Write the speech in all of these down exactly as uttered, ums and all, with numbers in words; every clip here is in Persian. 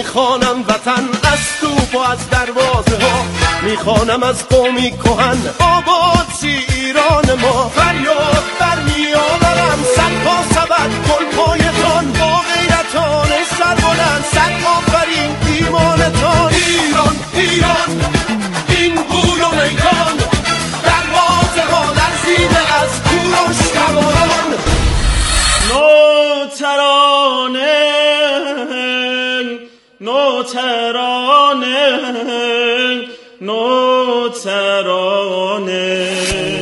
میخوانم وطن از توپ و از دروازه ها، میخوانم از قومی کهن آباد سی ایران ما. فریاد بر میآورم صدها سبد گلپایتان، با غیرتان سربلند صد آفرین ایمانتان. ایران ایران این گوی و میدان، دروازه ها لرزیده از کوروش سواران. نوترانه نوترانه نوترانه.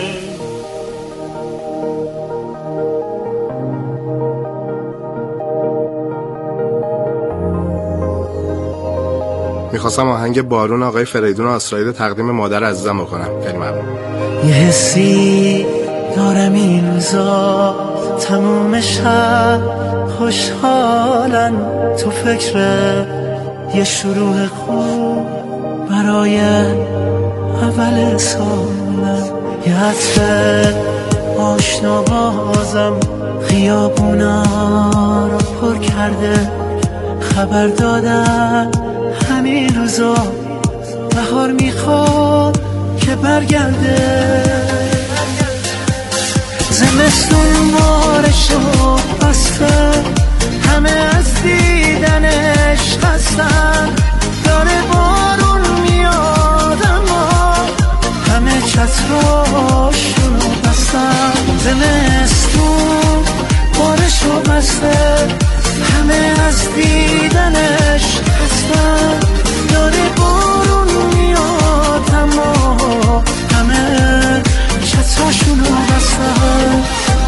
میخواستم آهنگ بارون آقای فریدون آسرائیل تقدیم مادر عزیزم بکنم. خیلی ممنون. یه حسی دارم این روزا تموم شب خوشحالن، تو فکر یه شروع خوب برای اول سالم. یه عطر آشنا بازم خیابونا رو پر کرده، خبر دادن همین روزا بهار میخواد که برگرده. زمستون بارشو بسته، همه از دیدنش خستن، داره بارون میاد اما همه چتراشونو بستن. زمستون بارشو بسته، همه از دیدنش خستن، داره بارون میاد اما همه چتراشونو بستن.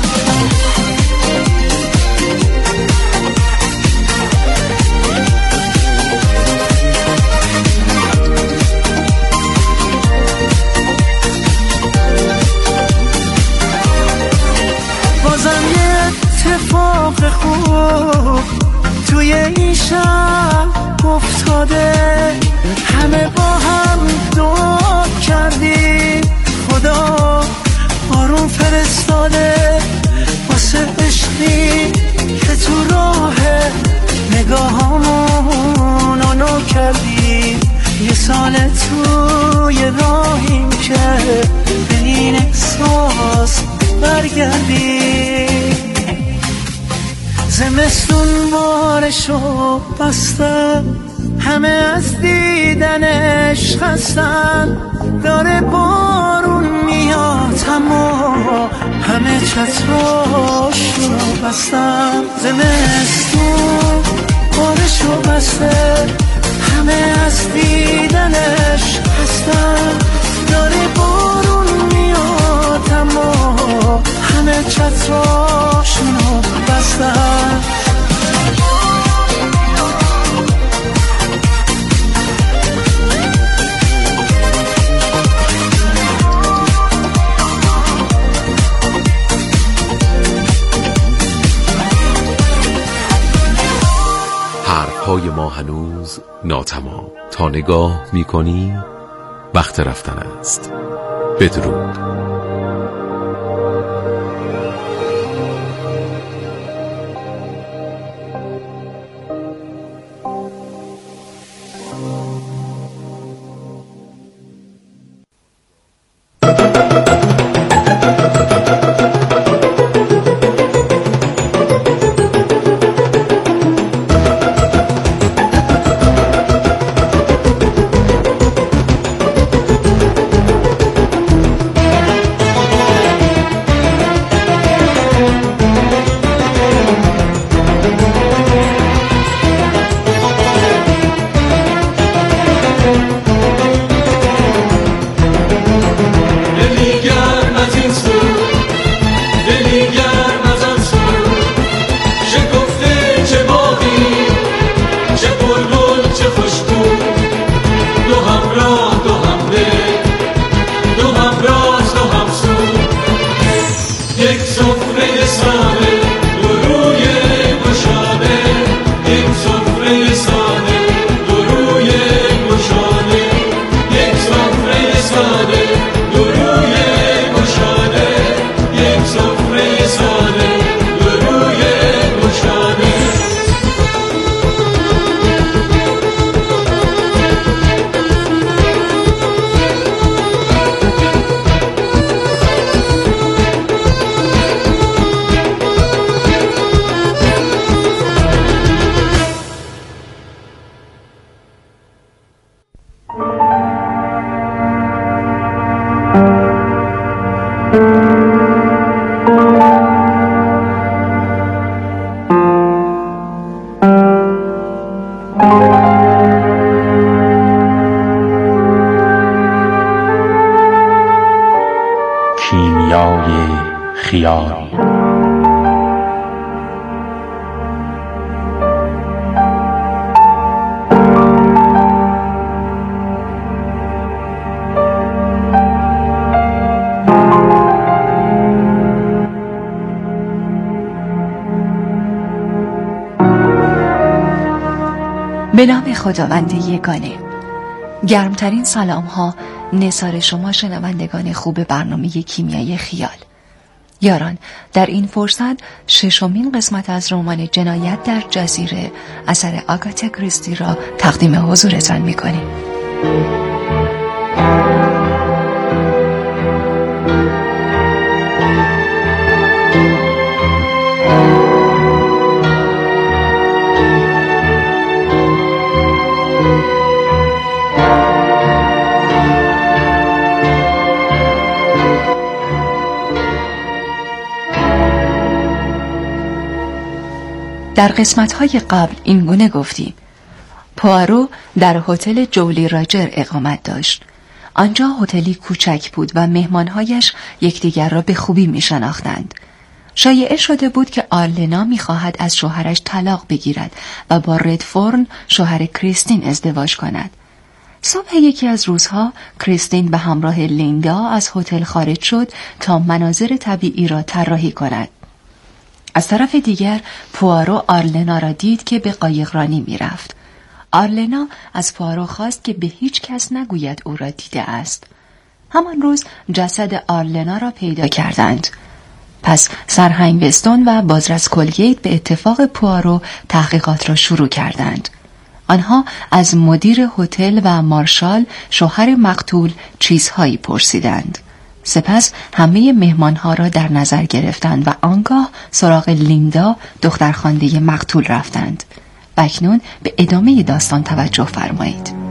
بازم یه اتفاق خوب توی این شب افتاده، همه با هم دعا کردیم خدا بارون فرستاده واسه عشقی که تو راه نگاهامون آنو کردیم. یه سال توی راهیم که به این احساس برگردیم. زمستون بارشو بسته، همه از دیدنش خستن، داره بارون میاد اما همه چتراشونو بستن. زمستون بارشو بسته، همه از دیدنش خستن، داره بارون میاد اما همه چتراشونو بستن. حرفهای ما هنوز ناتمام، تا نگاه میکنی وقت رفتن است. بدرود. کیمیای خیال. به نام خداوند یگانه. گرمترین سلام ها نثار شما شنوندگان خوب برنامه کیمیای خیال. یاران، در این فرصت ششمین قسمت از رمان جنایت در جزیره اثر آگاتا کریستی را تقدیم حضورتان می‌کنیم. در قسمت‌های قبل این گونه گفتیم: پوآرو در هتل جولی راجر اقامت داشت. آنجا هتلی کوچک بود و مهمانهایش یکدیگر را به خوبی می‌شناختند. شایعه شده بود که آرلنا می‌خواهد از شوهرش طلاق بگیرد و با ردفورن شوهر کریستین ازدواج کند. صبح یکی از روزها کریستین به همراه لیندا از هتل خارج شد تا مناظر طبیعی را طراحی کند. از طرف دیگر پوآرو آرلنا را دید که به قایقرانی می رفت. آرلنا از پوآرو خواست که به هیچ کس نگوید او را دیده است. همان روز جسد آرلنا را پیدا کردند. پس سرهنگ وستون و بازرس کولگیت به اتفاق پوآرو تحقیقات را شروع کردند. آنها از مدیر هتل و مارشال شوهر مقتول چیزهایی پرسیدند. سپس همه مهمانها را در نظر گرفتند و آنگاه سراغ لیندا دخترخوانده مقتول رفتند. اکنون به ادامه داستان توجه فرمایید.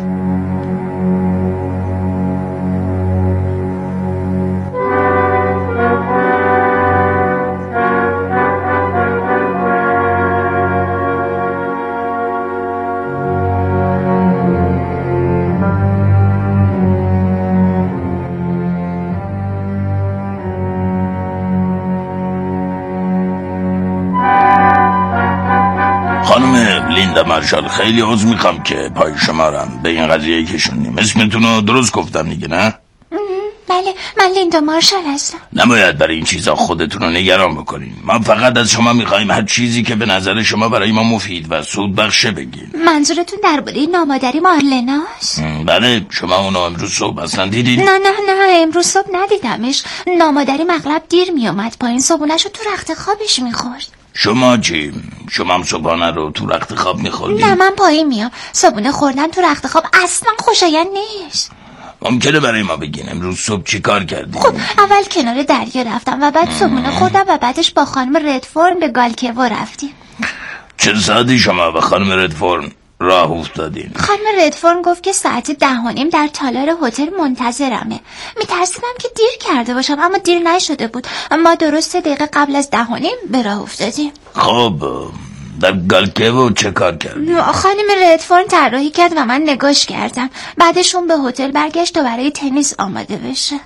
لیندا مارشال، خیلی عذر میخوام که پای شمارم به این قضیه کشوندیم. اسمتون رو درست گفتم دیگه، نه؟ بله، من لیندا مارشال هستم. نباید برای این چیزا خودتون رو نگران بکنین. ما فقط از شما میخوایم هر چیزی که به نظر شما برای ما مفید و سود بخشه بگین. منظورتون درباره نامادری آرلناست؟ بله، شما اونو امروز صبح اصلا دیدید؟ نه نه نه، امروز صبح ندیدمش. نامادری مغرب دیر میومد پایین، صبحونه‌شو تو رخت خوابش میخورد. شما چی؟ شما هم صبحانه رو تو رخت خواب میخوردی؟ نه، من پایین میام. صبحونه خوردن تو رخت خواب اصلا خوشایند نیست. ممکنه برای ما بگین امروز صبح چی کار کردی؟ خب اول کنار دریا رفتم و بعد صبحونه خوردم و بعدش با خانم ردفورن به گالکیو رفتیم. چه ساعتی شما با خانم ردفورن راه افتادین؟ خانم ردفورن گفت که ساعت ده و نیم در تالار هتل منتظرمه. میترسیدم که دیر کرده باشم، اما دیر نشده بود. ما درست سه دقیقه قبل از ده و نیم به راه افتادیم. خب در گالکیو چه کار کردی؟ خانم ردفورن طراحی کرد و من نگاش کردم. بعدشون به هتل برگشت تا برای تنیس آماده بشه.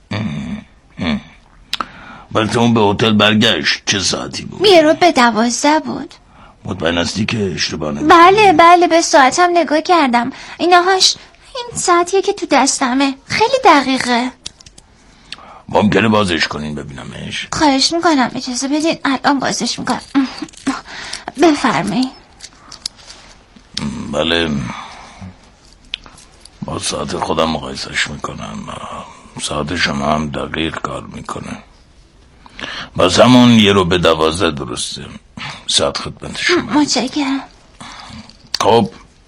وقتی اون به هتل برگشت چه ساعتی بود؟ یه رو به دوازده بود. مطمئن هستی که اشتباه نمی‌کنی؟ بله بله، به ساعتم نگاه کردم. اینهاش این ساعتیه که تو دستمه، خیلی دقیقه. ممکنه بازش کنین ببینمش؟ خواهش میکنم، اجازه بدین الان بازش میکنم. بفرمایید. بله، با ساعت خودم مقایسش میکنم. ساعت شما هم دقیق کار میکنه. باز همون یه رو به دوازده درسته. ساعت خدمت شما. متشکرم. خب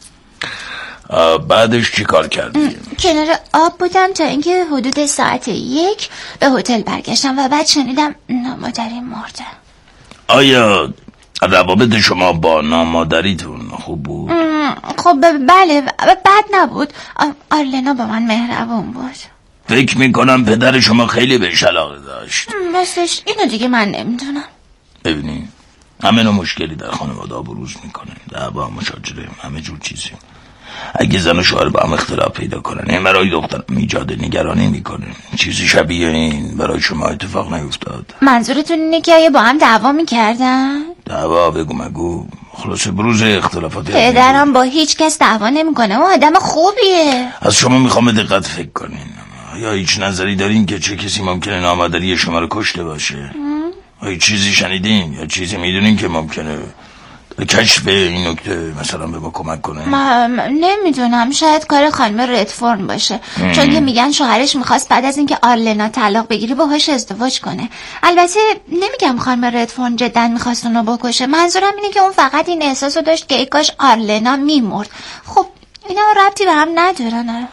بعدش چی کار کردی؟ کنار آب بودم تا اینکه حدود ساعت یک به هتل برگشتم و بعد شنیدم نامادری مرده. آیا روابط شما با نامادریتون خوب بود؟ خب بله، بد نبود. آرلنا با من مهربون بود. فکر میکنم پدر شما خیلی بهش علاقه داشت. مثلش اینو دیگه من نمیدونم. ببینی همه نوع مشکلی در خانواده بروز میکنه، دعوا، مشاجره، همه جور چیزی. اگه زن و شوهر با هم اختلاف پیدا کنن، این برای دخترم ایجاد نگرانی میکنه. چیزی شبیه این برای شما اتفاق نیفتاد؟ منظورتون اینه که آیا با هم دعوا میکردن؟ دعوا بگو مگو، خلاصه بروز اختلافات. پدرم با هیچ کس دعوا نمیکنه، اون آدم خوبیه. از شما میخوام دقت فکر کنین. یا هیچ نظری دارین که چه کسی ممکنه نامادری شما رو کشته باشه؟ آیا چیزی شنیدین یا چیزی میدونین که ممکنه کشف این نکته مثلا به ما کمک کنه؟ ما نمیدونم، شاید کار خانم ردفورن باشه. ام. چون که میگن شوهرش میخواست بعد از اینکه آرلنا طلاق بگیری باهاش ازدواج کنه. البته نمیگم خانم ردفورن جدا میخواست اونو بکشه، منظورم اینه که اون فقط این احساسو داشت که ای کاش آرلنا میمرد. خب اینا ربطی به هم ندارن.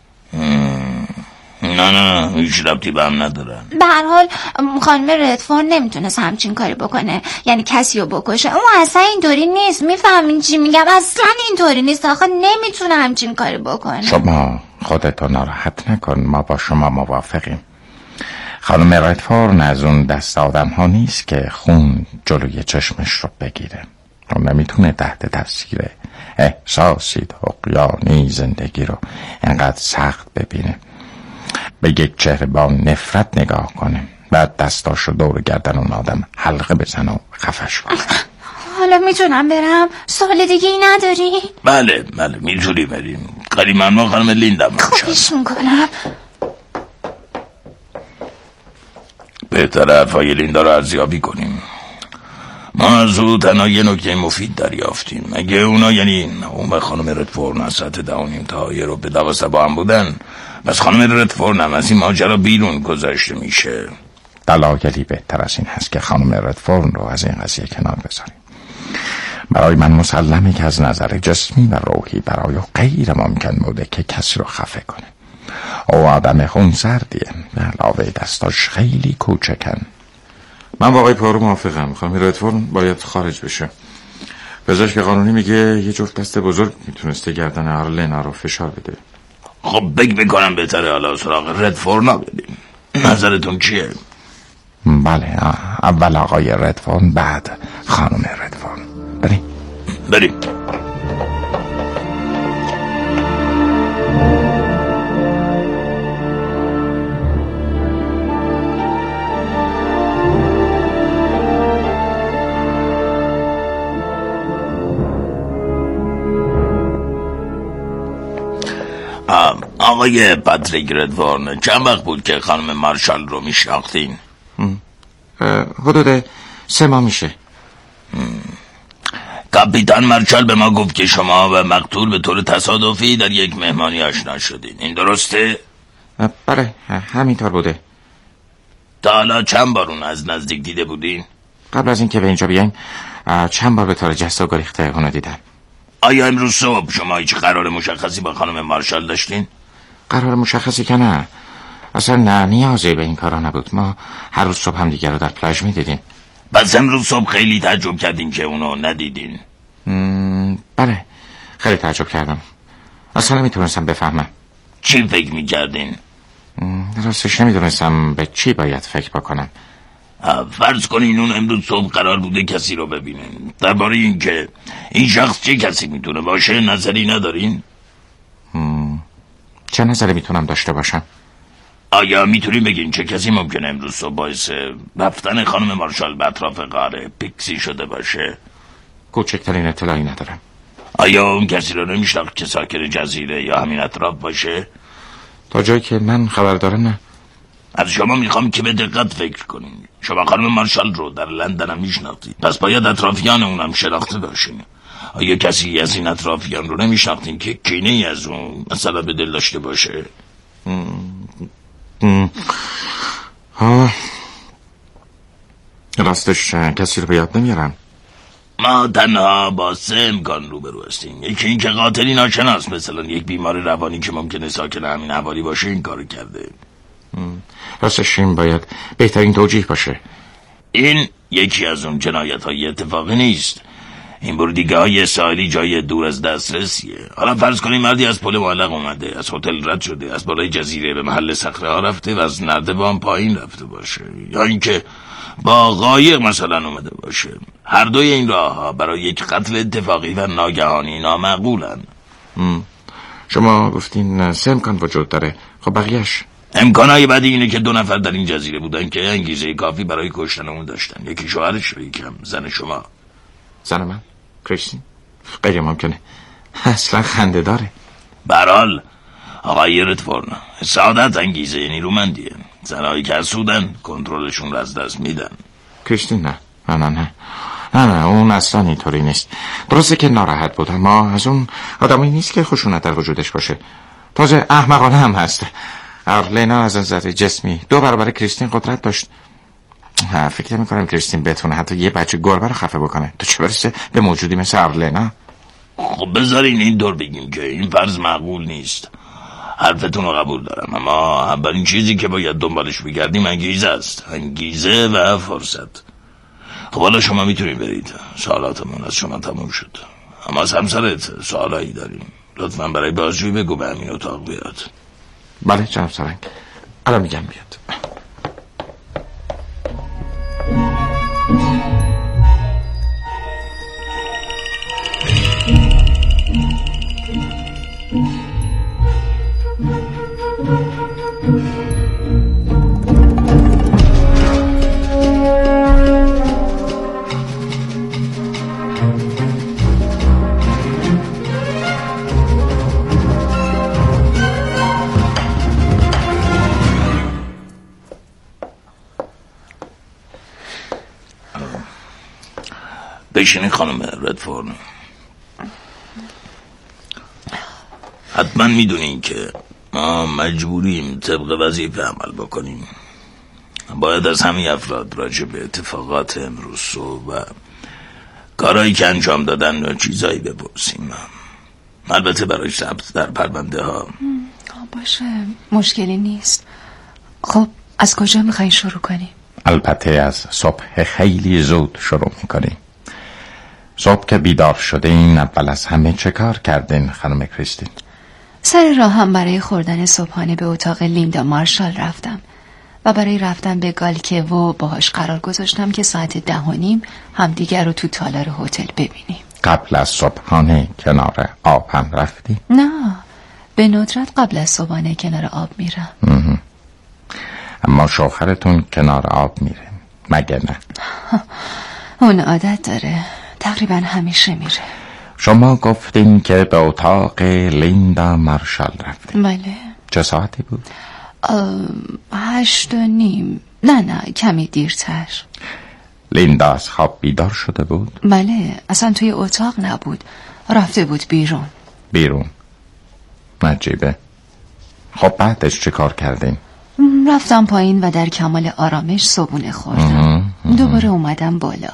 نه نه هیچ ربطی به هم ندارن. به هر حال خانم ردفورن نمیتونست همچین کاری بکنه، یعنی کسی رو بکشه. اون اصلا اینطوری نیست، میفهمین چی میگم؟ اصلا اینطوری نیست، آخه نمیتونه همچین کاری بکنه. شما خودتو ناراحت نکن، ما با شما موافقیم. خانم ردفورن از اون دست آدم ها نیست که خون جلوی چشمش رو بگیره. اون نمیتونه تحت تاثیر احساسی طغیانی زندگی رو انقدر سخت ببینه، به یک چهره با نفرت نگاه کنه، بعد دستاشو دور گردن اون آدم حلقه بزن و خفش کنه. حالا میتونم برم؟ سوال دیگه ای نداری؟ بله بله میتونی بریم. خیلی ممنون خانم لیندا. خواهش میکنم. بهتره حرفای لیندا رو ارزیابی کنیم. ما از او تنها یه نکته مفید دریافتیم. اگه اونا، یعنی اون و خانم ردفورن از ساعت ده و نیم تا یه رو به دوازده با هم بودن، بس خانم ردفورن هم از این ماجرا بیرون گذاشته میشه. دلایلی بهتر از این هست که خانم ردفورن رو از این قضیه کنار بذاریم. برای من مسلمه که از نظر جسمی و روحی برای غیر ممکن بوده که کسی رو خفه کنه. او آدم خونسردیه، به علاوه دستاش خیلی کوچکن. من با آقای پارو موافقم. خانم ردفورن باید خارج بشه. پزشک قانونی میگه یه جفت دست بزرگ میتونسته گردن آرلنا رو فشار بده. خب بگ بکنم بهتره حالا سراغ ردفورن بدیم. نظرتون چیه؟ بله، اول آقای ردفورن، بعد خانم ردفورن. بریم بریم. آقای پاتریک ردفورن، چند وقت بود که خانم مارشال رو میشناختین؟ حدود سه ماه میشه. کاپیتان مارشال به ما گفت که شما و مقتول به طور تصادفی در یک مهمانی آشنا شدین، این درسته؟ بله همینطور بوده. تا حالا چند بار اون از نزدیک دیده بودین؟ قبل از اینکه به اینجا بیایم چند بار به طور جست و گریخته اونو دیدم. آیا امروز صبح شما هیچ قرار مشخصی با خانم مارشال داشتین؟ قرار مشخصی که نه، اصلا نه نیازی به این کارا نبود. ما هر روز صبح هم دیگر رو در پلاژ می دیدیم. بس امروز صبح خیلی تعجب کردین که اونو ندیدین؟ بله خیلی تعجب کردم، اصلا نمیتونستم بفهمم. چی فکر میکردین؟ راستش نمیدونستم به چی باید فکر بکنم. فرض کنین اون امروز صبح قرار بوده کسی رو ببینین. درباره این که این شخص چه کسی میتونه باشه نظری ندارین؟ چه نظری میتونم داشته باشم؟ آیا میتونین بگین چه کسی ممکنه امروز صبح باعث رفتن خانم مارشال به اطراف غار پیکسی شده باشه؟ کوچکترین اطلاعی ندارم. آیا اون کسی رو نمیشناخت که ساکن جزیره یا همین اطراف باشه؟ تا جایی که من خبر دارم نه. از شما میخوام که به دقت فکر کنین. شما خانم مارشال رو در لندن هم میشناختید، پس باید اطرافیان اونم شناخته باشین. آیا کسی از این اطرافیان رو نمیشناختین که کینه ای از اون مثلا به دل داشته باشه؟ ها راستش کسی رو به یاد نمیارم. ما تنها با سه امکان روبرو هستیم. یکی این که قاتلی ناشناس، مثلا یک بیمار روانی که ممکنه ساکن همین حوالی باشه این کارو کرده. راستش این باید بهترین توجیه باشه. این یکی از اون جنایت های اتفاقی نیست. این بردیگه های ساحلی جای دور از دسترسیه. حالا فرض کنیم مردی از پل معلق اومده، از هتل رد شده، از بالای جزیره به محل صخره ها رفته و از نردبان پایین رفته باشه. یا اینکه با قایق مثلا اومده باشه. هر دوی این راه ها برای یک قتل اتفاقی و ناگهانی نامعقولن. شما گفتین سه امکان وجود داره، خب بقیهش؟ امکانهای بعدی اینه که دو نفر در این جزیره بودن که انگیزه کافی برای کشتن اون داشتن. یکی شوهرش و یکم زن شما. زن من؟ کریستین؟ غیر ممکنه، اصلا خنده داره. برحال آقای ردفورن، سعادت انگیزه نیرومندیه. زنهایی که حسودن کنترلشون رو از دست میدن. کریستین نه نه نه نه نه نه اون اصلا اینطوری نیست. درسته که ناراحت بود، اما از اون آدمی نیست که خشونت در وجودش باشه. تازه احمقانه هم هست. ارلینا از نظر جسمی دو برابر کریستین قدرت داشت. فکر میکنم کریستین بتونه حتی یه بچه گربه رو خفه بکنه، تو چه برسه به موجودی مثل ارلینا. خب بذارین این دور بگیم که این فرض معقول نیست. حرفتون رو قبول دارم، اما اولین چیزی که باید دنبالش بگردیم انگیزه است. انگیزه و فرصت. خب حالا شما میتونید برید، سوالاتمون از شما تموم شد. اما از همسرت سوالایی داریم. لطفا برای بازجویی بگو به همین اتاق بیاد. بله جناب سرنگ، الان میگم بیاد. بشینید خانم ردفورن. حتما میدونین که ما مجبوریم طبق وظیفه عمل بکنیم. باید از همه افراد راجع به اتفاقات امروز صبح و کارهایی که انجام دادن و چیزایی بپرسیم. البته برای ثبت در پرونده ها. باشه، مشکلی نیست. خب از کجا میخواین شروع کنیم؟ البته از صبح خیلی زود شروع میکنیم. صبح که بیدار شده این اول از همه چه کار کردین خانم کریستین؟ سر راه هم برای خوردن صبحانه به اتاق لیندا مارشال رفتم و برای رفتن به گالکیو باهاش قرار گذاشتم که ساعت ده و نیم همدیگر رو تو تالار هتل ببینیم. قبل از صبحانه کنار آب هم رفتی؟ نه، به ندرت قبل از صبحانه کنار آب میرم. اما شوهرتون کنار آب میره مگه نه؟ اون عادت داره، تقریبا همیشه میره. شما گفتین که به اتاق لیندا مارشال رفتین. بله. چه ساعتی بود؟ هشت و نیم. نه نه کمی دیرتر. لیندا از خواب بیدار شده بود؟ بله، اصلا توی اتاق نبود، رفته بود بیرون. بیرون؟ عجیبه. خب بعدش چه کار کردین؟ رفتم پایین و در کمال آرامش صبحونه خوردم. دوباره اومدم بالا.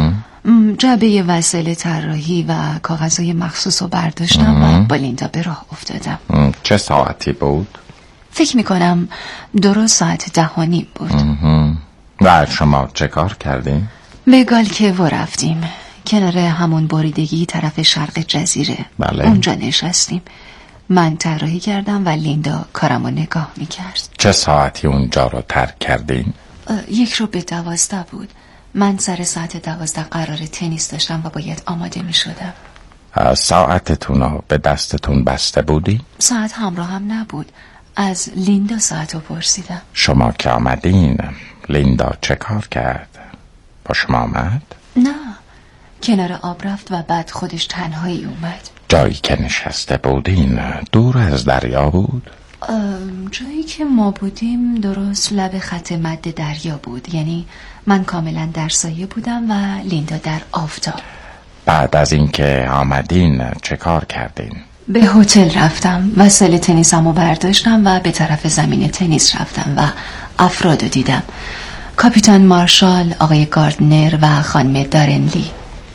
جعبه وسایل طراحی و کاغذهای مخصوص رو برداشتم و با لیندا به راه افتادم. چه ساعتی بود؟ فکر میکنم درست ساعت ده و نیم بود. و شما چه کار کردین؟ به گالکیو رفتیم، کنار همون بریدگی طرف شرق جزیره. بله. اونجا نشستیم. من طراحی کردم و لیندا کارمو نگاه میکرد. چه ساعتی اونجا رو ترک کردین؟ یک رو به دوازده بود. من سر ساعت دوازده قرار تنیس داشتم و باید آماده می شدم. ساعتتون رو به دستتون بسته بودی؟ ساعت همراه هم نبود. از لیندا ساعت رو پرسیدم. شما که آمدین لیندا چه کار کرد؟ با شما آمد؟ نه، کنار آب رفت و بعد خودش تنهایی اومد. جایی که نشسته بودین دور از دریا بود؟ جایی که ما بودیم درست لب خط مد دریا بود، یعنی من کاملا در سایه بودم و لیندا در آفتاب. بعد از اینکه آمدین چه کار کردین؟ به هتل رفتم، وسایل تنیسمو برداشتم و به طرف زمین تنیس رفتم و افرادو دیدم. کاپیتان مارشال، آقای گاردنر و خانم دارنلی.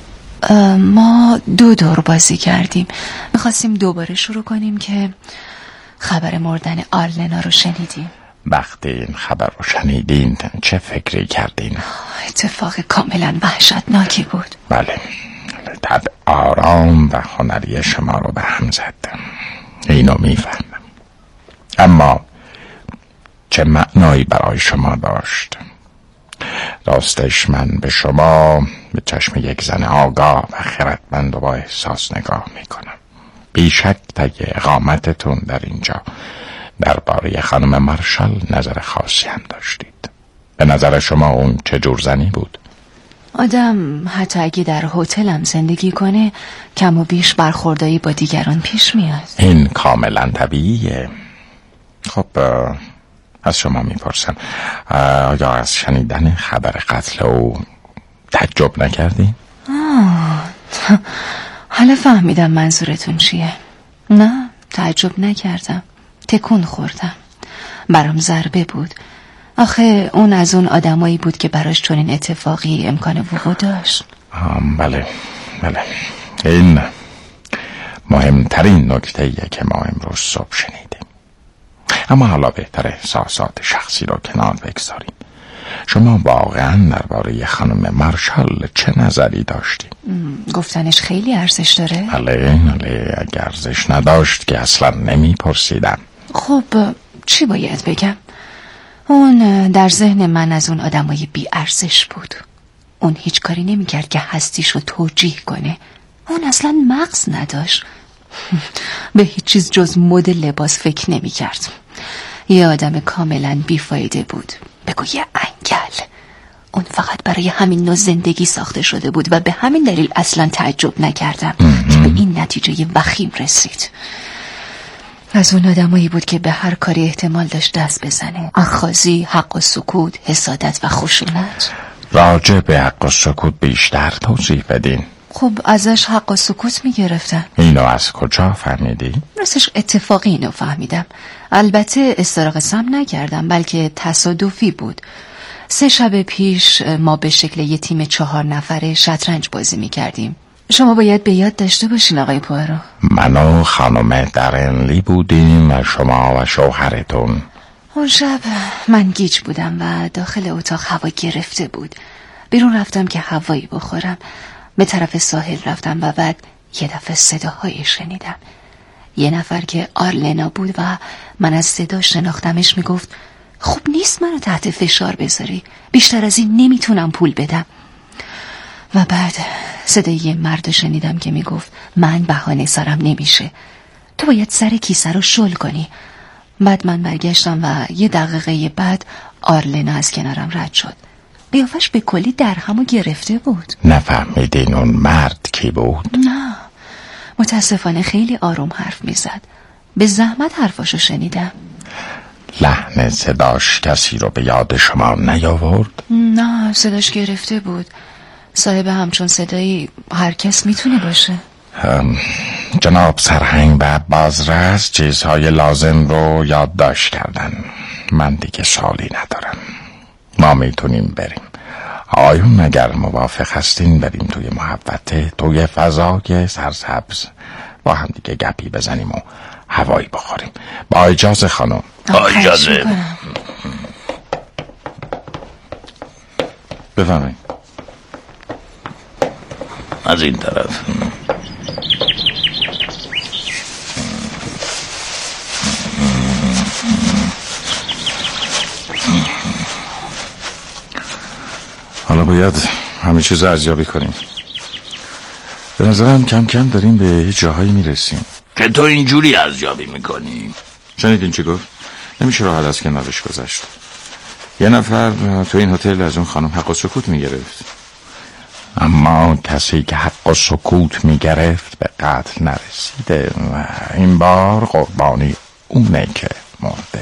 ما دو دور بازی کردیم. میخواستیم دوباره شروع کنیم که خبر مردن آرلنا رو شنیدیم. وقتی این خبر رو شنیدین چه فکری کردین؟ اتفاق کاملا وحشتناکی بود. بله، طبع آرام و هنری شما رو به هم زد، اینو میفهمم. اما چه معنایی برای شما داشت؟ راستش من به شما به چشم یک زن آگاه و خردمند و با احساس نگاه میکنم. بیشک طی اقامتتون در اینجا درباره خانم مارشال نظر خاصی هم داشتید. به نظر شما اون چه جور زنی بود؟ آدم حتی اگه در هتل هم زندگی کنه کم و بیش برخوردایی با دیگران پیش میاد. این کاملا طبیعیه. خب از شما میپرسم، آیا از شنیدن خبر قتل او تعجب نکردی؟ حالا فهمیدم منظورتون چیه. نه، تعجب نکردم. تکون خوردم. برام ضربه بود. آخه اون از اون آدمایی بود که براش چنین اتفاقی امکان وقوع داشت. بله بله، این مهمترین نکته‌ایه که ما امروز صبح شنیدیم. اما حالا بهتر احساسات شخصی رو کنار بگذاریم. شما واقعا درباره خانم مارشال چه نظری داشتید؟ گفتنش خیلی ارزش داره؟ بله بله، اگه ارزش نداشت که اصلا نمیپرسیدم. خب چی باید بگم؟ اون در ذهن من از اون آدمای بی ارزش بود. اون هیچ کاری نمیکرد که هستیشو توجیه کنه. اون اصلا مغز نداشت. به هیچ چیز جز مد لباس فکر نمیکرد. یه آدم کاملا بیفایده بود. بگو یه انگل. اون فقط برای همین نوع زندگی ساخته شده بود و به همین دلیل اصلا تعجب نکردم که به این نتیجه وخیم رسید. از اون آدمایی بود که به هر کاری احتمال داشت دست بزنه. اخاذی، حق و سکوت، حسادت و خشونت. راجع به حق و سکوت بیشتر توضیح بدین. خب ازش حق و سکوت میگرفتن. اینو از کجا فهمیدی؟ راستش اتفاقی اینو فهمیدم. البته استراق سم نکردم، بلکه تصادفی بود. سه شب پیش ما به شکل یه تیم چهار نفره شطرنج بازی میکردیم. شما باید به یاد داشته باشین آقای پوارو. من و خانم درنلی بودیم و شما و شوهرتون. اون شب من گیج بودم و داخل اتاق هوا گرفته بود. بیرون رفتم که هوایی بخورم. به طرف ساحل رفتم و بعد یه دفعه صداهایی شنیدم. یه نفر که آرلنا بود و من از صدا شناختمش میگفت خوب نیست منو تحت فشار بذاری، بیشتر از این نمیتونم پول بدم. و بعد صدای یه مرد شنیدم که میگفت من بهانه سرم نمیشه، تو باید سر کیسه رو شل کنی. بعد من برگشتم و یه دقیقه بعد آرلنا از کنارم رد شد. قیافش به کلی در همو گرفته بود. نفهمیدین اون مرد کی بود؟ نه، متاسفانه خیلی آروم حرف میزد. به زحمت حرفاشو شنیدم. لحن صداش کسی رو به یاد شما نیاورد؟ نه، صداش گرفته بود. صاحب همچون صدایی هر کس میتونه باشه. جناب سرهنگ و بازرس چیزهای لازم رو یادداشت کردن. من دیگه سوالی ندارم. ما میتونیم بریم. آقایون مگر موافق هستین بریم توی محوطه، توی فضای سرسبز با هم دیگه گپی بزنیم و هوایی بخوریم؟ با اجازه خانم. با اجازه. بفرمایید. از این طرف. حالا باید همه چیز ارزیابی کنیم. به نظرم کم کم داریم به یه جاهایی میرسیم. که تو اینجوری ارزیابی میکنی؟ شنیدین چی گفت؟ نمیشه راحت از کنارش گذشت. یه نفر تو این هتل از اون خانم حق و سکوت میگرفت، اما کسی که حق و سکوت میگرفت به قتل نرسیده و این بار قربانی اونه که مرده.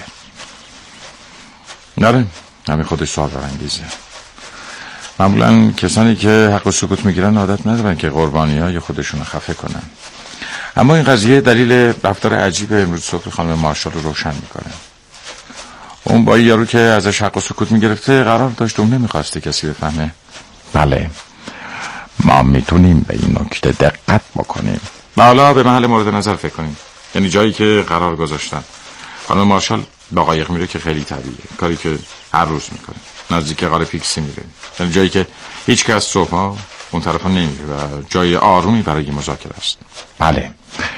نره همین خودش سوال برانگیزه. معمولا کسانی که حق و سکوت میگیرن عادت ندارن که قربانی های خودشون خفه کنن. اما این قضیه دلیل رفتار عجیب امروز صبح خانم مارشال رو روشن میکنه. اون با یارو که ازش حق و سکوت میگرفته قرار داشت اون نمیخواسته کسی بفهمه. بله، ما میتونیم به این نکته دقت بکنیم. حالا به محل مورد نظر فکر کنیم، یعنی جایی که قرار گذاشتن. خانم مارشال با قایق میره که خیلی طبیعیه، کاری که هر روز میکنه. نزدیک قاره پیکسی میره، یعنی جایی که هیچ کس صبحا اون طرفا نمیره و جای آرومی برای مذاکره است. بله،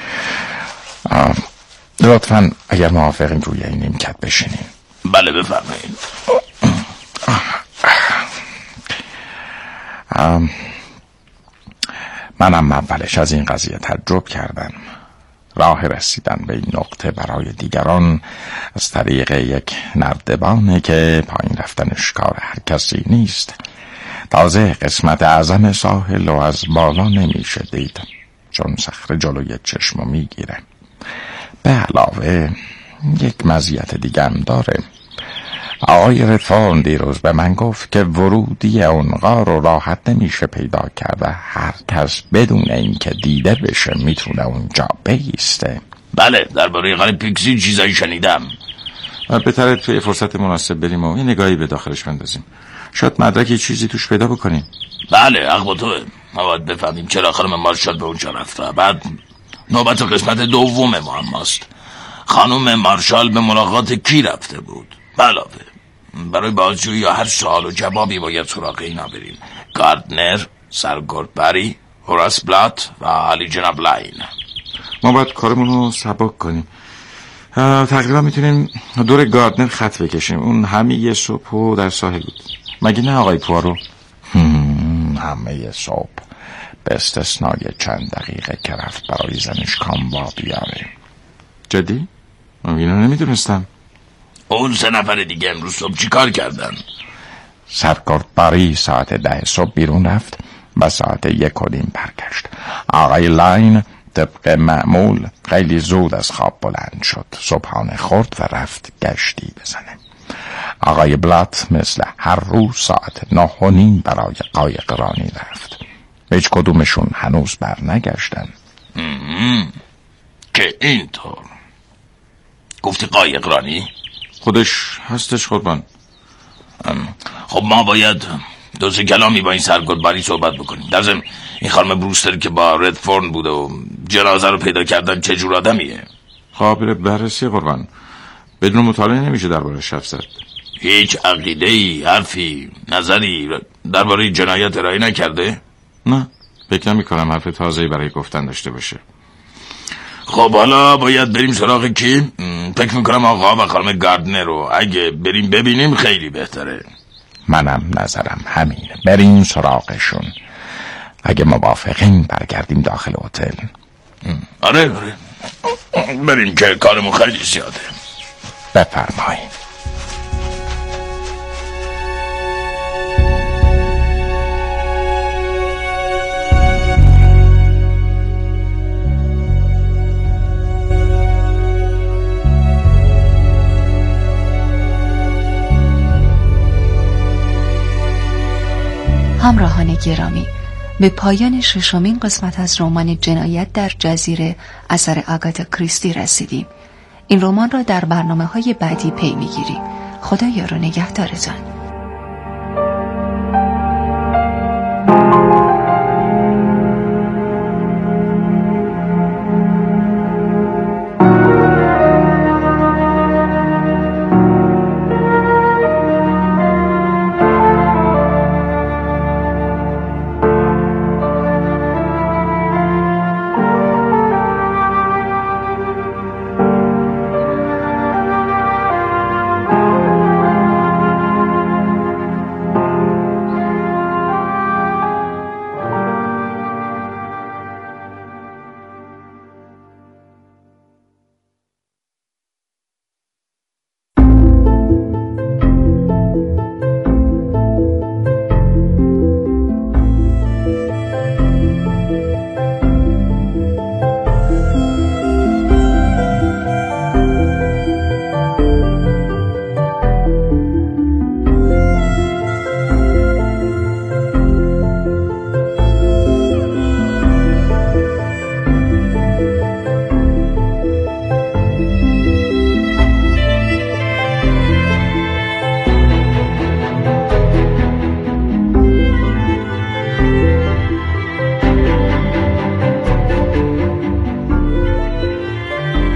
لطفاً اگر موافقین روی این نیمکت بشینیم. بله بفرمایید. منم اولش از این قضیه تعجب کردم. راه رسیدن به این نقطه برای دیگران از طریق یک نردبانه که پایین رفتنش کار هر کسی نیست. تازه قسمت اعظم ساحل و از بالا نمیشه دید، چون صخره جلوی چشمو میگیره. به علاوه یک مزیت دیگه هم داره. آقای ردفورن دیروز به من گفت که ورودی اون غار رو راحت نمیشه پیدا کرد و هر کس بدون اینکه دیده بشه میتونه اونجا بیسته. بله، درباره غار پیکسی چیزایی شنیدم. بهتره توی فرصت مناسب بریم و یه نگاهی به داخلش بندازیم. شاید مدرک چیزی توش پیدا بکنیم. بله، حق با توه. ما باید بفهمیم چرا خانم مارشال به اونجا رفته. بعد نوبت قسمت دوم معماست. خانم مارشال به ملاقات کی رفته بود؟ علاوه برای بازجویی یا هر سوال و جوابی باید سراغ اینا بریم. گاردنر، سرگرد پری، هوراس بلات و علی جناب لاین. ما باید کارمون رو سبک کنیم. تقریبا میتونیم دور گاردنر خط بکشیم. اون همه یه صبح و در ساحل بود، مگه نه آقای پوارو؟ همه یه صبح به استثنای چند دقیقه که رفت برای زنش کاموا بیاره. جدی؟ اینو نمیدونستم. اون سه نفر دیگه امروز صبح چی کار کردن؟ سرگرد باری ساعت ده صبح بیرون رفت و ساعت یک و نیم برگشت. آقای لاین طبق معمول خیلی زود از خواب بلند شد، صبحانه خورد و رفت گشتی بزنه. آقای بلات مثل هر روز ساعت نه و نیم برای قایق رانی رفت. هیچ کدومشون هنوز بر نگشتن. که اینطور گفتی قایق رانی؟ خودش هستش قربان. خب ما باید دو سه کلامی با این سرگردباری صحبت بکنیم. در ضمن این خانم بروستر که با ردفورن بوده و جنازه رو پیدا کردن چه جور آدمیه؟ قابل بررسی قربان. بدون مطالعه نمیشه درباره‌اش حرف زد. هیچ عقیده‌ای، حرفی، نظری درباره جنایت ارائه نکرده؟ نه، فکر نمی‌کنم حرف تازه‌ای برای گفتن داشته باشه. خب حالا باید بریم سراغ کی؟ فکر میکنم آقا و خانم گاردنر رو اگه بریم ببینیم خیلی بهتره. منم نظرم همینه، بریم سراغشون. اگه موافقین برگردیم داخل هتل. آره آره بریم که کارمون خیلی زیاده. بفرمایید. همراهان گرامی، به پایان ششمین قسمت از رمان جنایت در جزیره اثر آگاتا کریستی رسیدیم. این رمان را در برنامه‌های بعدی پی می‌گیریم. خدا یار و نگهدارتان.